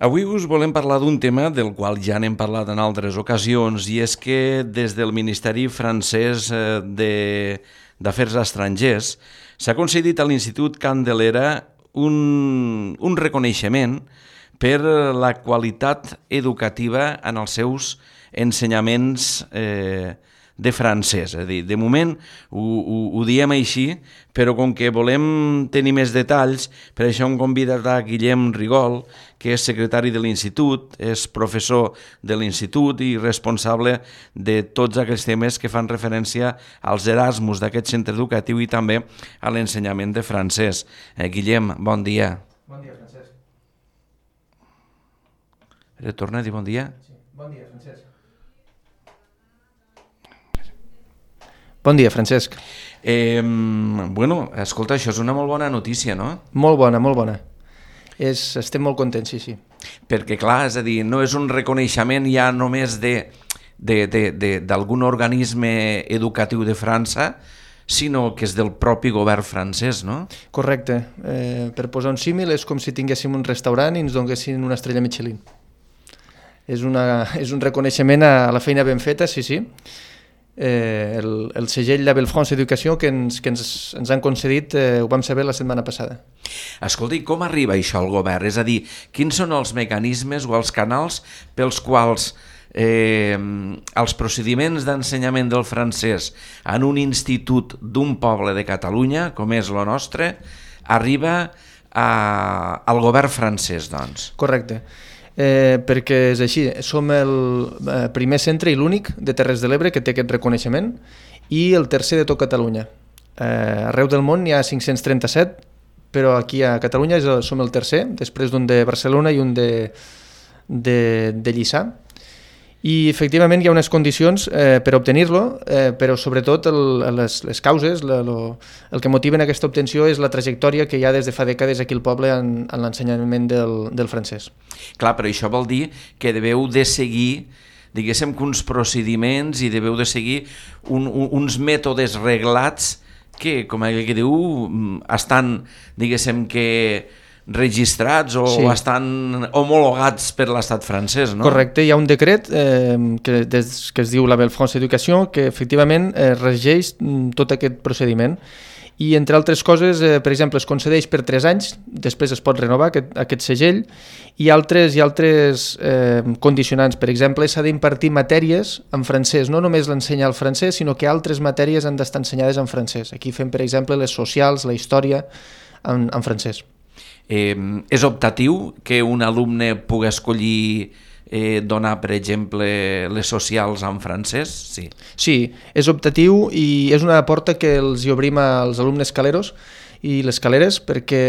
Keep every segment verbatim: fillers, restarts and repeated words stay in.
Avui us volem parlar d'un tema del qual ja n'hem parlat en altres ocasions, i és que des del Ministeri francès d'Afers Estrangers s'ha concedit a l'Institut Candelera un, un reconeixement per la qualitat educativa en els seus ensenyaments eh, de francès. És a dir, de moment ho, ho, ho diem així, però com que volem tenir més detalls, per això hem convidat a Guillem Rigol, que és secretari de l'Institut, és professor de l'Institut i responsable de tots aquells temes que fan referència als Erasmus d'aquest centre educatiu i també a l'ensenyament de francès. Eh, Guillem, bon dia. Bon dia, Francesc. Torna a dir bon dia. Sí. Bon dia, Francesc. Bon dia, Francesc. Eh, bueno, escolta, això és una molt bona notícia, no? Molt bona, molt bona. És, estem molt contents, sí, sí. Perquè, clar, és a dir, no és un reconeixement ja només d'algun organisme educatiu de França, sinó que és del propi govern francès, no? Correcte. Eh, per posar un símil, és com si tinguéssim un restaurant i ens donessin una estrella Michelin. És, una, és un reconeixement a la feina ben feta, sí, sí. Eh, el, el segell Label France Education que ens, que ens, ens han concedit, eh, ho vam saber la setmana passada. Escolta, i com arriba això al govern? És a dir, quins són els mecanismes o els canals pels quals eh, els procediments d'ensenyament del francès en un institut d'un poble de Catalunya, com és el nostre, arriba a, al govern francès, doncs? Correcte. Eh, perquè és així, som el eh, primer centre i l'únic de Terres de l'Ebre que té aquest reconeixement i el tercer de tot Catalunya. Eh, arreu del món hi ha cinc-cents trenta-set, però aquí a Catalunya és el, som el tercer, després d'un de Barcelona i un de, de, de Lliçà. I efectivament hi ha unes condicions eh, per obtenir-lo, eh, però sobretot el, les, les causes, la, lo, el que motiven aquesta obtenció és la trajectòria que hi ha des de fa dècades aquí al poble en, en l'ensenyament del, del francès. Clar, però això vol dir que deveu de seguir, diguéssim, que uns procediments i deveu de seguir un, un, uns mètodes reglats que, com aquell que diu, estan, diguéssim, que registrats o sí. estan homologats per l'estat francès, no? Correcte, hi ha un decret eh, que, des, que es diu Label France Education que efectivament eh, regeix tot aquest procediment i entre altres coses, eh, per exemple, es concedeix per tres anys, després es pot renovar aquest, aquest segell i altres, i altres eh, condicionants. Per exemple, s'ha d'impartir matèries en francès, no només l'ensenyar el francès, sinó que altres matèries han d'estar ensenyades en francès. Aquí fem, per exemple, les socials, la història en, en francès. Eh, és optatiu que un alumne pugui escollir eh, donar, per exemple, les socials en francès? Sí. Sí, és optatiu i és una porta que els hi obrim als alumnes caleros i les caleres perquè,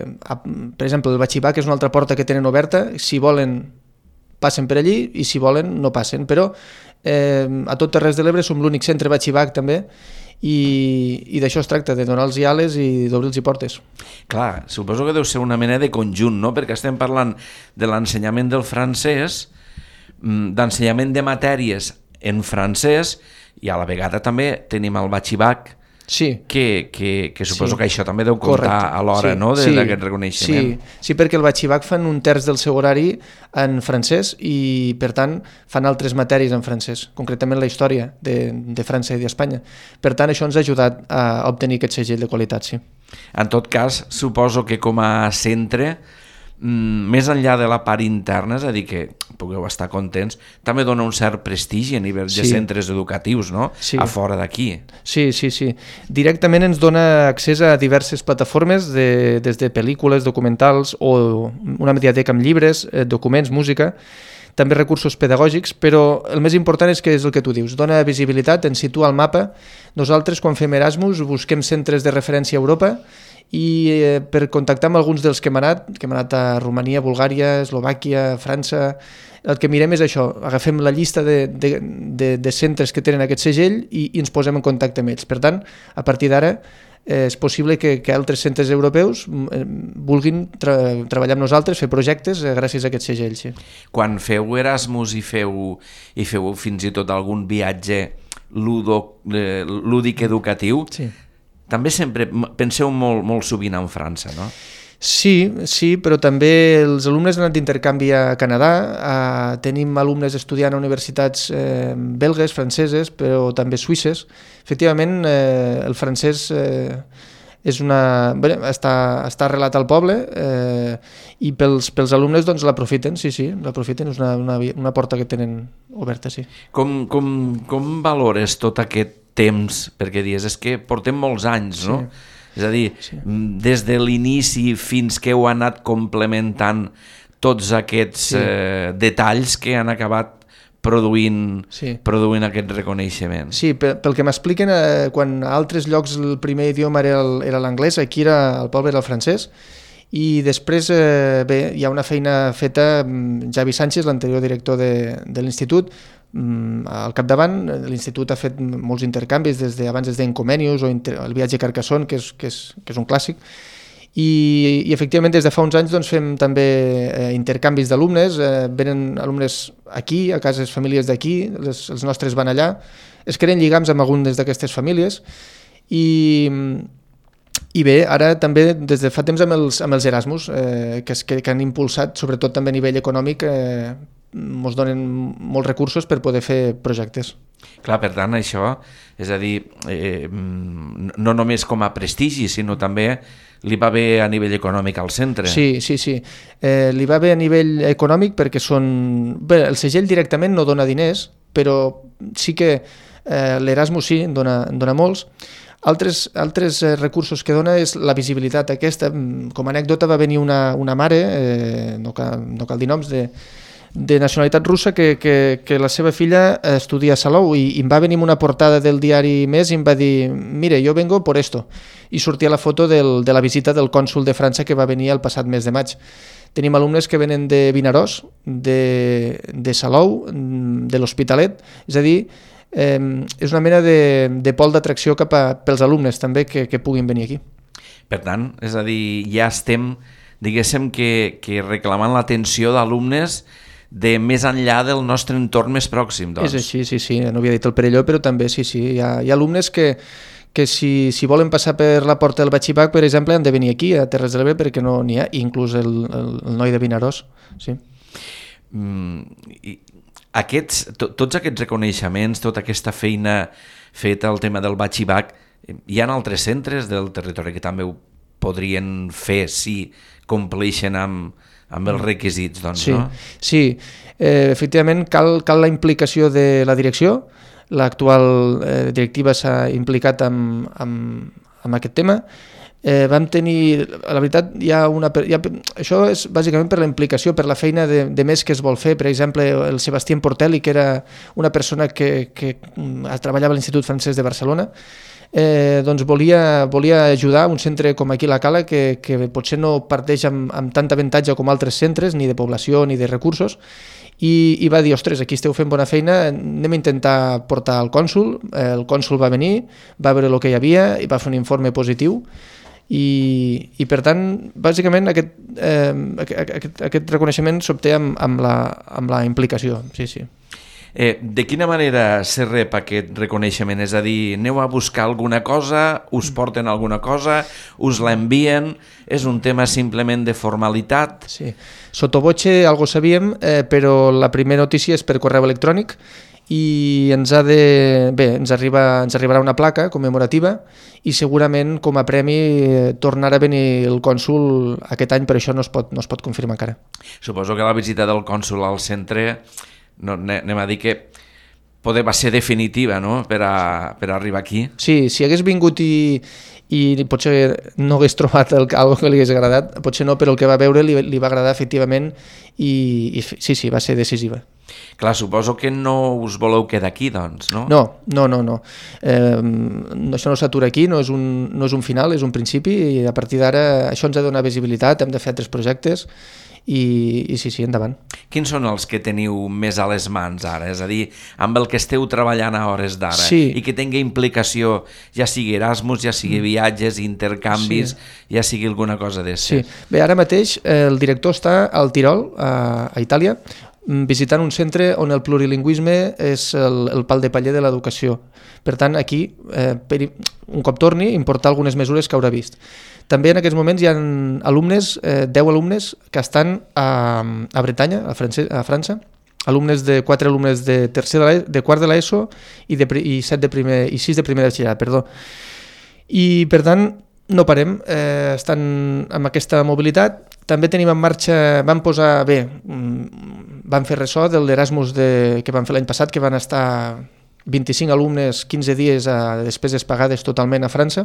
per exemple, el batxibac és una altra porta que tenen oberta, si volen passen per allí i si volen no passen, però eh, a tot Terres de l'Ebre som l'únic centre batxibac també i, i d'això es tracta, de donar-los ales i d'obrir-los portes. Clar, suposo que deu ser una mena de conjunt, no? Perquè estem parlant de l'ensenyament del francès, d'ensenyament de matèries en francès i a la vegada també tenim el batxibac, sí. que, que, que suposo sí. que això també deu comptar Correcte. A l'hora sí. no? d'aquest sí. reconeixement. Sí. sí, perquè el batxibac fan un terç del seu horari en francès i per tant fan altres matèries en francès, concretament la història de, de França i d'Espanya. Per tant això ens ha ajudat a obtenir aquest segell de qualitat, sí. En tot cas, suposo que com a centre, més enllà de la part interna, és a dir, que pugueu estar contents, també dona un cert prestigi a nivell sí. de centres educatius, no? Sí. A fora d'aquí. Sí, sí, sí. Directament ens dona accés a diverses plataformes, de, des de pel·lícules, documentals o una mediateca amb llibres, eh, documents, música, també recursos pedagògics, però el més important és que és el que tu dius, dona visibilitat, ens situa al mapa. Nosaltres, quan fem Erasmus, busquem centres de referència a Europa i eh, per contactar amb alguns dels que hem anat, que hem anat a Romania, Bulgària, Eslovàquia, França, el que mirem és això, agafem la llista de, de, de, de centres que tenen aquest segell i, i ens posem en contacte amb ells. Per tant, a partir d'ara eh, és possible que, que altres centres europeus eh, vulguin tra treballar amb nosaltres, fer projectes eh, gràcies a aquest segell. Sí. Quan feu Erasmus i feu, i feu fins i tot algun viatge ludo, eh, lúdic educatiu, sí. també sempre penseu molt, molt sovint en França, no? Sí, sí, però també els alumnes han anat d'intercanvi a Canadà, eh, tenim alumnes estudiant a universitats eh, belgues, franceses, però també suïsses. Efectivament, eh, el francès eh, és una, bé, està, està arrelat al poble eh, i pels, pels alumnes doncs, l'aprofiten, sí, sí, l'aprofiten, és una, una, una porta que tenen oberta, sí. Com, com, com valores tot aquest temps? Perquè dius, és que portem molts anys, no? Sí. És a dir, sí. des de l'inici fins que heu anat complementant tots aquests sí. eh, detalls que han acabat produint, sí. produint aquest reconeixement. Sí, pel, pel que m'expliquen, eh, quan a altres llocs el primer idioma era el, era l'anglès, aquí era, al poble era el francès, i després eh, bé, hi ha una feina feta, Javi Sánchez, l'anterior director de, de l'institut, al capdavant. L'institut ha fet molts intercanvis, des de, abans des d'Encomenius o inter, el viatge a Carcassonne, que és, que és, que és un clàssic, i, i efectivament des de fa uns anys doncs, fem també eh, intercanvis d'alumnes, eh, venen alumnes aquí, a cases famílies d'aquí, les, els nostres van allà, es creen lligams amb algunes d'aquestes famílies, i I bé, ara també des de fa temps amb els, amb els Erasmus, eh, que, que, que han impulsat, sobretot també a nivell econòmic, eh, ens donen molts recursos per poder fer projectes. Clar, per tant, això, és a dir, eh, no només com a prestigi, sinó també li va bé a nivell econòmic al centre. Sí, sí, sí. Eh, li va bé a nivell econòmic perquè són... Bé, el segell directament no dona diners, però sí que eh, l'Erasmus sí, en dona, en dona molts. Altres, altres eh, recursos que dona és la visibilitat aquesta. Com a anècdota va venir una, una mare, eh, no, cal, no cal dir noms, de, de nacionalitat russa que, que, que la seva filla estudia a Salou i, i em va venir amb una portada del diari Més i em va dir, mire, yo vengo por esto. I sortia la foto del, de la visita del cònsul de França que va venir el passat mes de maig. Tenim alumnes que venen de Vinaròs, de, de Salou, de l'Hospitalet, és a dir, Eh, és una mena de, de pol d'atracció cap a, pels alumnes també que, que puguin venir aquí. Per tant, és a dir, ja estem, diguéssim, que, que reclamant l'atenció d'alumnes de més enllà del nostre entorn més pròxim. Doncs. És així, sí, sí, no havia dit el Perelló, però també sí, sí, hi ha, hi ha alumnes que, que si, si volen passar per la porta del Batxibac, per exemple, han de venir aquí a Terres de l'Ebre perquè no n'hi ha, inclús el, el, el noi de Vinaròs, sí. Mm, i Aquests, to, tots aquests reconeixements, tota aquesta feina feta al tema del Batxibac, hi ha altres centres del territori que també ho podrien fer si compleixen amb, amb els requisits, doncs, sí, no? Sí, eh, efectivament cal, cal la implicació de la direcció. L'actual eh, directiva s'ha implicat amb, amb, amb aquest tema. Eh, vam tenir, la veritat, hi ha una, hi ha, això és bàsicament per la implicació, per la feina de, de més que es vol fer. Per exemple, el Sebastián Portelli, que era una persona que, que treballava a l'Institut Francès de Barcelona, eh, doncs volia, volia ajudar un centre com aquí la Cala, que, que potser no parteix amb, amb tant avantatge com altres centres, ni de població ni de recursos, i, i va dir, ostres, aquí esteu fent bona feina, anem a intentar portar el cònsul. El cònsul va venir, va veure el que hi havia i va fer un informe positiu. I, i per tant, bàsicament aquest, eh, aquest, aquest reconeixement s'obté amb, amb, la, amb la implicació, sí, sí. Eh, de quina manera se rep aquest reconeixement? És a dir, aneu a buscar alguna cosa, us porten alguna cosa, us l'envien, és un tema simplement de formalitat? Sí, sottovoce algo sabíem, eh, però la primera notícia és per correu electrònic i ens ha de... Bé, ens, arriba, ens arribarà una placa commemorativa i segurament com a premi eh, tornarà a venir el cònsul aquest any, però això no es pot, no es pot confirmar encara. Suposo que la visita del cònsul al centre, no, anem a dir que poder va ser definitiva, no?, per, a, per a arribar aquí. Sí, si hagués vingut i, i potser no hagués trobat el, algo que li hagués agradat, potser no, però el que va veure li, li va agradar efectivament i, i sí, sí, va ser decisiva. Clar, suposo que no us voleu quedar aquí, doncs, no? No, no, no. no. Eh, això no s'atura aquí, no és, un, no és un final, és un principi i a partir d'ara això ens ha de donar visibilitat, hem de fer altres projectes i, i sí, sí, endavant. Quins són els que teniu més a les mans ara? És a dir, amb el que esteu treballant a hores d'ara sí. i que tingui implicació, ja sigui Erasmus, ja sigui viatges, intercanvis, sí. ja sigui alguna cosa d'este. Sí. Bé, ara mateix el director està al Tirol, a, a Itàlia, visitant un centre on el plurilingüisme és el, el pal de paller de l'educació. Per tant, aquí, eh, per, un cop torni, importar algunes mesures que haurà vist. També en aquests moments hi ha alumnes, eh, deu alumnes que estan a, a Bretanya, a, France, a França, alumnes de quatre alumnes de tercer de, de quart de l'ESO i, de, i, set de primer, i sis de primer de batxillerat, perdó. I per tant, no parem, eh, estan amb aquesta mobilitat. També tenim en marxa, vam posar bé, vam fer ressò de l'Erasmus de, que vam fer l'any passat, que van estar vint-i-cinc alumnes, quinze dies a despeses pagades totalment a França.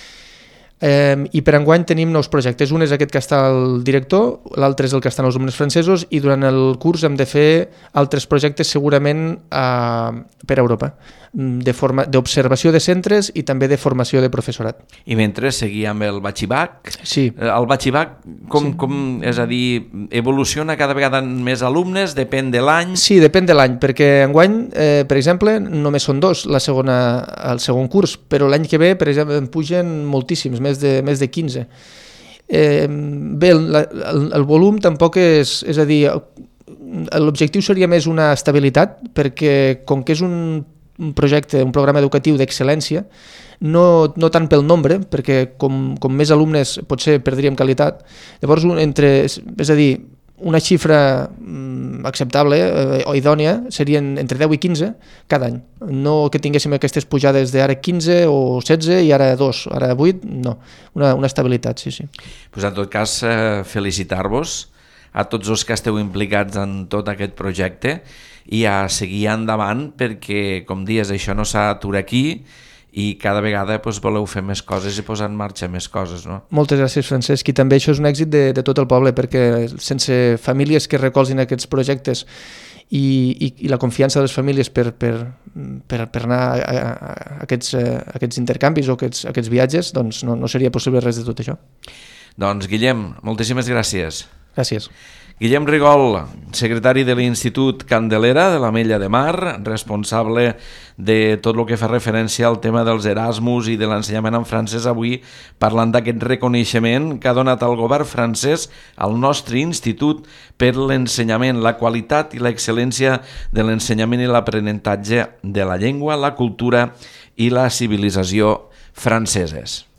Eh, I per enguany tenim nous projectes. Un és aquest que està el director, l'altre és el que estan els alumnes francesos, i durant el curs hem de fer altres projectes segurament eh, per Europa, de forma, d'observació de centres i també de formació de professorat. I mentre seguia amb el batxibac, sí. el batxibac, com, sí. com, és a dir, evoluciona cada vegada més alumnes, depèn de l'any? Sí, depèn de l'any, perquè enguany, eh, per exemple, només són dos la segona, el segon curs, però l'any que ve, per exemple, en pugen moltíssims, més de, més de quinze. Eh, bé, el, el, el volum tampoc és, és a dir, l'objectiu seria més una estabilitat, perquè com que és un un projecte, un programa educatiu d'excel·lència, no, no tant pel nombre, perquè com, com més alumnes potser perdríem qualitat. Llavors, un, entre, és a dir, una xifra mm, acceptable eh, o idònia serien entre deu i quinze cada any. No que tinguéssim aquestes pujades d'ara quinze o setze i ara dos, ara vuit, no. Una, una estabilitat, sí, sí. Pues en tot cas, eh, felicitar-vos a tots els que esteu implicats en tot aquest projecte i a seguir endavant perquè, com dius, això no s'atura aquí i cada vegada doncs, voleu fer més coses i posar en marxa més coses, no? Moltes gràcies, Francesc, i també això és un èxit de, de tot el poble, perquè sense famílies que recolzin aquests projectes i, i, i la confiança de les famílies per, per, per, per anar a, a, a, aquests, a aquests intercanvis o aquests, a aquests viatges, doncs no, no seria possible res de tot això. Doncs, Guillem, moltíssimes gràcies. Gràcies. Guillem Rigol, secretari de l'Institut Candelera de l'Ametlla de Mar, responsable de tot el que fa referència al tema dels Erasmus i de l'ensenyament en francès, avui parlant d'aquest reconeixement que ha donat el govern francès al nostre institut per l'ensenyament, la qualitat i l'excel·lència de l'ensenyament i l'aprenentatge de la llengua, la cultura i la civilització franceses.